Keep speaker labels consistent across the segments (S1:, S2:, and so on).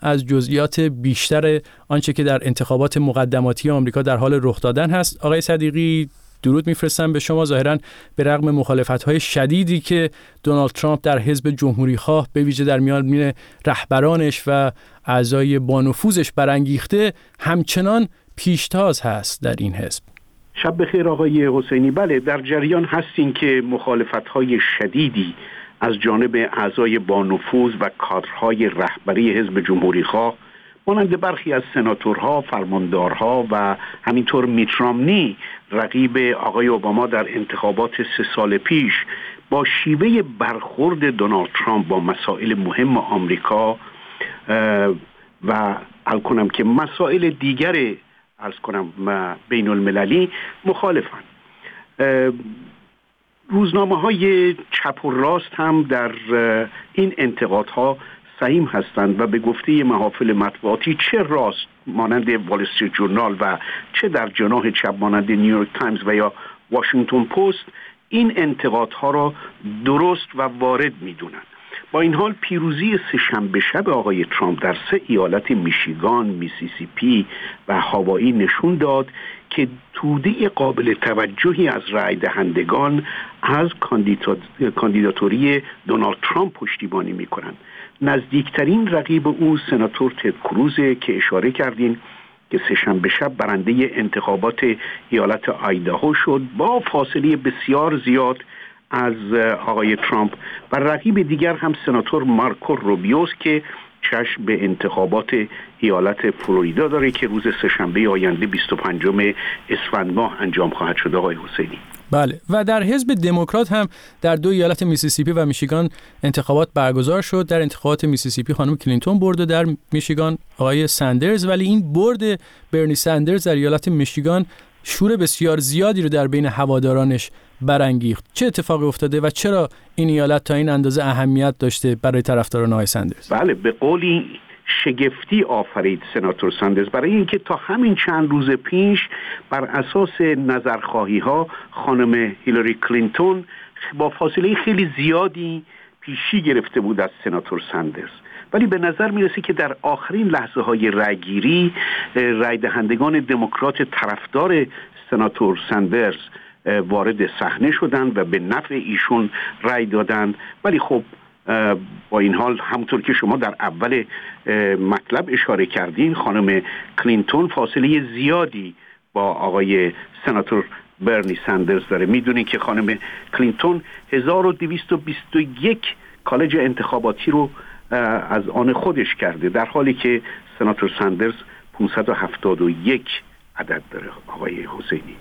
S1: از جزئیات بیشتر آنچه که در انتخابات مقدماتی آمریکا در حال رخ دادن هست. آقای صدیقی، درود میفرستم به شما. ظاهراً به رغم مخالفت‌های شدیدی که دونالد ترامپ در حزب جمهوری‌خواه به ویژه در میان رهبرانش و اعضای بانفوذش برانگیخته، همچنان پیشتاز هست در این حزب.
S2: شب بخیر آقای حسینی. بله، در جریان هستین که مخالفت‌های شدیدی از جانب اعضای بانفوذ و کادرهای رهبری حزب جمهوری‌خواه مانند برخی از سناتورها، فرماندارها و همینطور میت رامنی، رقیب آقای اوباما در انتخابات 3 سال پیش، با شیوه برخورد دونالد ترامپ با مسائل مهم آمریکا و الکنم که مسائل دیگر بین المللی مخالفند. روزنامه‌های چپ و راست هم در این انتقادها سهیم هستند و به گفته محافل مطبوعاتی چه راست مانند وال استریت جورنال و چه در جناح چپ مانند نیویورک تایمز و یا واشنگتن پست این انتقادها را درست و وارد می‌دونند. با این حال پیروزی سه‌شنبه شب آقای ترامپ در 3 ایالت میشیگان، میسیسیپی و هاوایی نشون داد که توده قابل توجهی از رای دهندگان از کاندیداتوری دونالد ترامپ پشتیبانی می‌کنند. نزدیکترین رقیب او سناتور تد کروز که اشاره کردین که سه‌شنبه شب برنده انتخابات ایالت آیداهو شد با فاصله بسیار زیاد از آقای ترامپ، و رقیب دیگر هم سناتور مارکو روبیوس که چشم به انتخابات ایالت فلوریدا داره که روز سه‌شنبه آینده 25 اسفند ماه انجام خواهد شد. آقای حسینی،
S1: بله، و در حزب دموکرات هم در 2 ایالت میسیسیپی و میشیگان انتخابات برگزار شد. در انتخابات میسیسیپی خانم کلینتون برد و در میشیگان آقای ساندرز، ولی این برد برنی ساندرز در ایالت میشیگان شور بسیار زیادی رو در بین هوادارانش برانگیخت. چه اتفاقی افتاده و چرا این ایالت تا این اندازه اهمیت داشته برای طرفداران آقای ساندرز؟
S2: بله، به قولی شگفتی آفرید سناتور ساندرز، برای اینکه تا همین چند روز پیش بر اساس نظرخواهی ها خانم هیلاری کلینتون با فاصله خیلی زیادی پیشی گرفته بود از سناتور ساندرز، ولی به نظر میرسه که در آخرین لحظه های رأیگیری رای دهندگان دموکرات طرفدار سناتور ساندرز وارد صحنه شدند و به نفع ایشون رای دادند. ولی خب با این حال همونطور که شما در اول مطلب اشاره کردین، خانم کلینتون فاصله زیادی با آقای سناتور برنی ساندرز داره. میدونین که خانم کلینتون 1221 کالج انتخاباتی رو از آن خودش کرده، در حالی که سناتور ساندرز 571 عدد داره. آقای حسینی،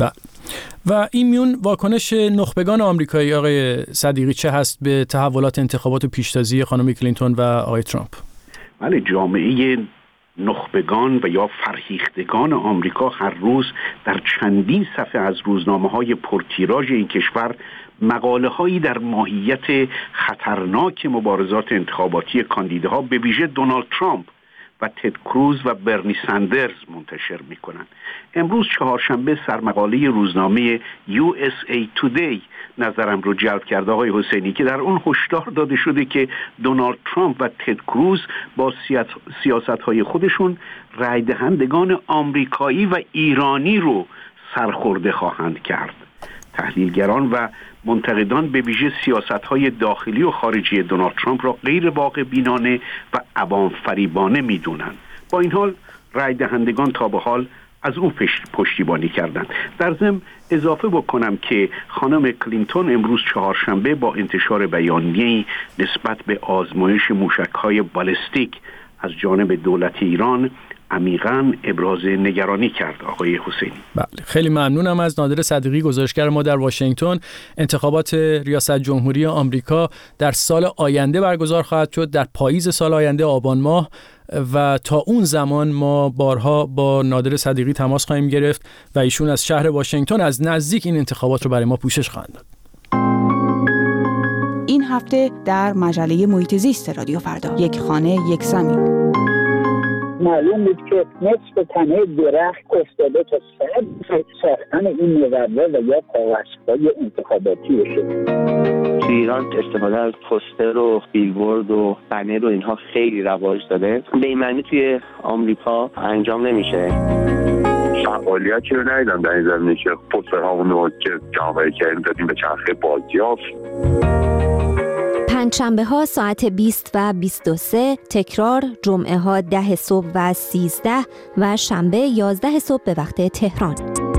S1: و این میون واکنش نخبگان آمریکایی آقای صدیقی چه هست به تحولات انتخابات و پیشتازی خانم کلینتون و آقای ترامپ؟
S2: بله، جامعه نخبگان و یا فرهیختگان آمریکا هر روز در چندین صفحه از روزنامه‌های پرتیراژ این کشور مقاله هایی در ماهیت خطرناک مبارزات انتخاباتی کاندیداها به ویژه دونالد ترامپ و تد کروز و برنی ساندرز منتشر می‌کنند. امروز چهارشنبه سرمقاله روزنامه USA Today نظرم رو جلب کرد آقای حسینی که در اون هشدار داده شده که دونالد ترامپ و تد کروز با سیاست‌های خودشون رای دهندگان آمریکایی و ایرانی رو سرخورده خواهند کرد. تحلیلگران و منتقدان به ویژه سیاست‌های داخلی و خارجی دونالد ترامپ را غیر واقع بینانه و عوام فریبانه می‌دونند. با این حال رای دهندگان تا به حال از او پشتیبانی کردند. در ضمن اضافه بکنم که خانم کلینتون امروز چهارشنبه با انتشار بیانیه‌ای نسبت به آزمایش موشک‌های بالستیک از جانب دولت ایران عمیقاً ابراز نگرانی کرد. آقای حسینی،
S1: بله، خیلی ممنونم از نادر صدیقی، گزارشگر ما در واشنگتن. انتخابات ریاست جمهوری آمریکا در سال آینده برگزار خواهد شد، در پاییز سال آینده، آبان ماه، و تا اون زمان ما بارها با نادر صدیقی تماس خواهیم گرفت و ایشون از شهر واشنگتن از نزدیک این انتخابات رو برای ما پوشش خواهند داد.
S3: این هفته در مجله محیط زیست رادیو فردا، یک خانه یک زمین.
S4: معلوم بود که نصف تنه درخت افتاده تا ساختن این مقرره و یا کاغذهای انتخاباتی بشه.
S5: ایران استفاده از پوستر و بیلبورد و بنر و اینها خیلی رواج داره، به این معنی توی آمریکا انجام نمیشه.
S6: فعالیتی رو ندیدم در این زمینه که پوسترهامون رو که جامعه کریم دادیم به چرخه بازیافت.
S7: پنجشنبه‌ها ساعت 20 و 23، تکرار جمعه‌ها 10 صبح و 13 و شنبه 11 صبح به وقت تهران.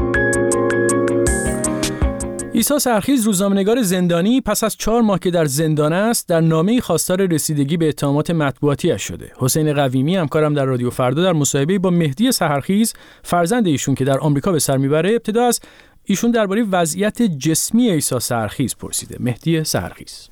S1: عیسی سحرخیز، روزنامه‌نگار زندانی، پس از 4 ماه که در زندان است، در نامه‌ای خواستار رسیدگی به اتهامات مطبوعاتی‌اش شده. حسین قویمی، همکارم در رادیو فردا، در مصاحبه‌ای با مهدی سحرخیز، فرزند ایشون که در آمریکا به سر میبره، ابتدا از ایشون درباره وضعیت جسمی عیسی سحرخیز پرسیده. مهدی سحرخیز: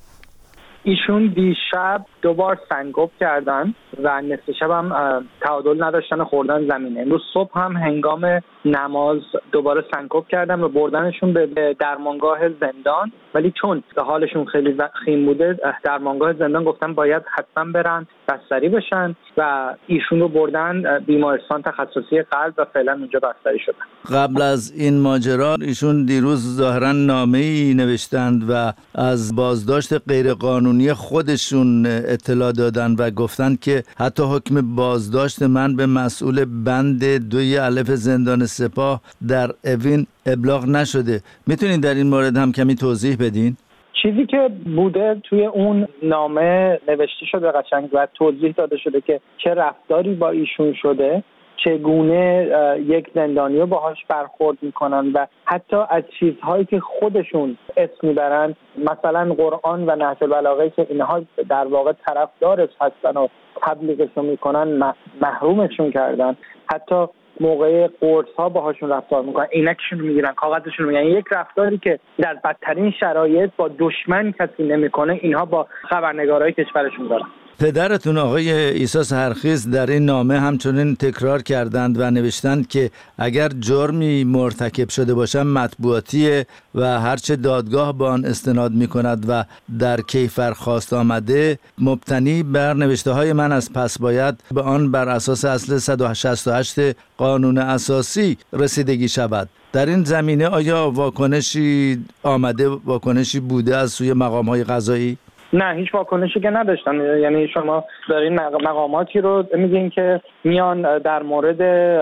S8: ایشون دیشب 2 بار سنگاب کردن و نصف شب هم تعادل نداشتن خوردن زمین. امروز صبح هم هنگام نماز دوباره سنگاب کردن و بردنشون به درمانگاه زندان، ولی چون حالشون خیلی خیم بوده درمانگاه زندان گفتن باید حتما برن بستری بشن و ایشون رو بردن بیمارستان تخصصی قلب و فعلا اونجا بستری شدن.
S9: قبل از این ماجرا ایشون دیروز ظاهرا نامه‌ای نوشتند و از بازداشت غیرقانونی خودشون اطلاع دادن و گفتن که حتی حکم بازداشت من به مسئول بند 2 الف زندان سپاه در اوین ابلاغ نشده. میتونید در این مورد هم کمی توضیح بدین؟
S8: چیزی که بوده توی اون نامه نوشته شده قشنگ و توضیح داده شده که چه رفتاری با ایشون شده، چگونه یک زندانی رو باهاش برخورد میکنن و حتی از چیزهایی که خودشون اسم میبرن، مثلا قرآن و نهج البلاغه که اینها در واقع طرفدارش هستن و تبلیغشون میکنن محرومشون کردن، حتی موقع قرص ها باهاشون رفتار میکنن، عینکشون رو میگیرن، کاغذشون رو میگیرن. یک رفتاری که در بدترین شرایط با دشمن کسی نمیکنه، اینها با خبرنگارای کشورشون دارن.
S9: پدرتون آقای عیسی سحرخیز در این نامه همچنین تکرار کردند و نوشتند که اگر جرمی مرتکب شده باشم مطبوعاتیه و هرچه دادگاه با آن استناد میکند و در کیفر خواست آمده مبتنی بر نوشته های من از پس باید به آن بر اساس اصل 168 قانون اساسی رسیدگی شود. در این زمینه آیا واکنشی آمده، واکنشی بوده از سوی مقام های قضایی؟
S8: نه، هیچ واکنشی که نداشتن. یعنی شما دارین مقاماتی رو میگین که میان در مورد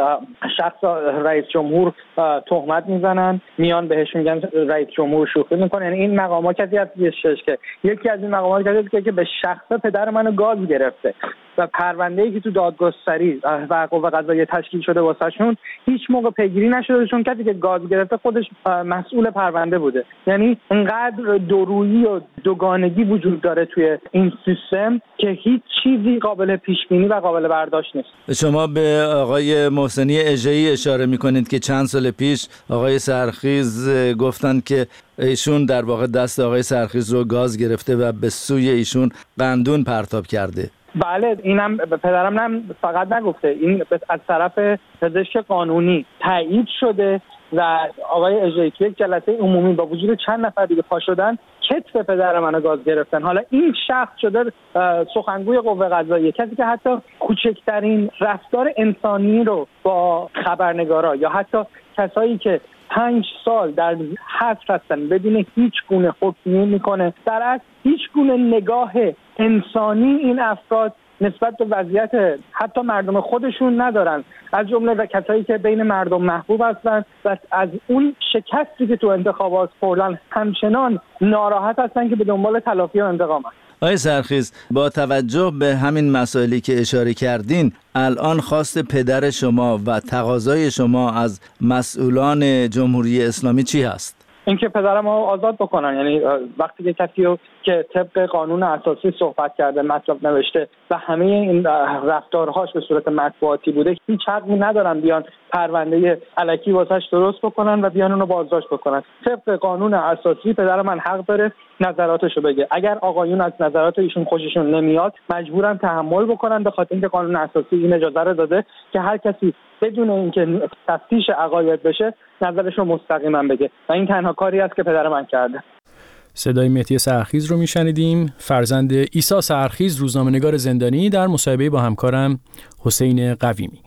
S8: شخص رئیس جمهور تهمت میزنن، میان بهش میگن رئیس جمهور شوخی میکنه. یعنی این مقامات کسی هستش که یکی از این مقامات کسی که به شخص پدر منو گاز گرفته و پرونده‌ای که تو دادگستری و قوه قضاییه تشکیل شده واسهشون هیچ موقع پیگیری نشده، چون کسی که گاز گرفته خودش مسئول پرونده بوده. یعنی اینقدر دورویی و دوگانگی وجود داره توی این سیستم که هیچ چیزی قابل پیش بینی و قابل برداشت نیست.
S9: شما به آقای محسنی اژه‌ای اشاره می‌کنید که چند سال پیش آقای سحرخیز گفتند که ایشون در واقع دست آقای سحرخیز رو گاز گرفته و به سوی ایشون قندون پرتاب کرده.
S8: بله، اینم پدرم هم فقط نگفته، این از طرف پزشک قانونی تایید شده و آقای اژه‌ای توی یک جلسه عمومی با وجود چند نفر دیگه پا شدن کتف پدر منو گاز گرفتن. حالا این شخص شده سخنگوی قوه قضاییه، کسی که حتی کوچکترین رفتار انسانی رو با خبرنگارا یا حتی کسایی که 5 سال در حبس هستن بدون هیچ گونه حکمی میکنه، در اصل هیچ گونه نگاه انسانی این افراد نسبت به وضعیت حتی مردم خودشون ندارن، از جمله کسایی که بین مردم محبوب هستن و از اون شکستی که تو انتخابات خوردن همچنان ناراحت هستن که به دنبال تلافی و انتقام هستن.
S9: آقای سحرخیز، با توجه به همین مسائلی که اشاره کردین، الان خواست پدر شما و تقاضای شما از مسئولان جمهوری اسلامی چی هست؟
S8: اینکه پدرم رو آزاد بکنن. یعنی وقتی که کسی رو که طبق قانون اساسی صحبت کرده، مطلب نوشته و همه این رفتارهاش به صورت مطبوعاتی بوده، هیچ حقی ندارن بیان پرونده الکی واسش درست بکنن و بیان اونو بازداشت بکنن. طبق قانون اساسی پدر من حق داره نظراتشو بگه. اگر آقایون از نظرات ایشون خوششون نمیاد مجبورن تحمل بکنن، به خاطر اینکه قانون اساسی این اجازه رو داده که هر کسی بدون اینکه تفتیش عقاید بشه نظرشو مستقیما بگه و این تنها کاری است که پدر من کرده.
S1: صدای مهدی سحرخیز رو میشنیدیم، فرزند عیسی سحرخیز، روزنامه‌نگار زندانی، در مصاحبه با همکارم حسین قویمی.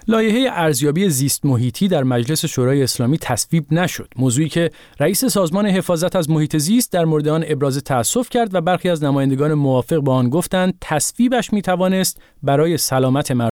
S1: لایحه ارزیابی زیست محیطی در مجلس شورای اسلامی تصویب نشد، موضوعی که رئیس سازمان حفاظت از محیط زیست در مورد آن ابراز تأسف کرد و برخی از نمایندگان موافق با آن گفتند تصویبش میتوانست برای سلامت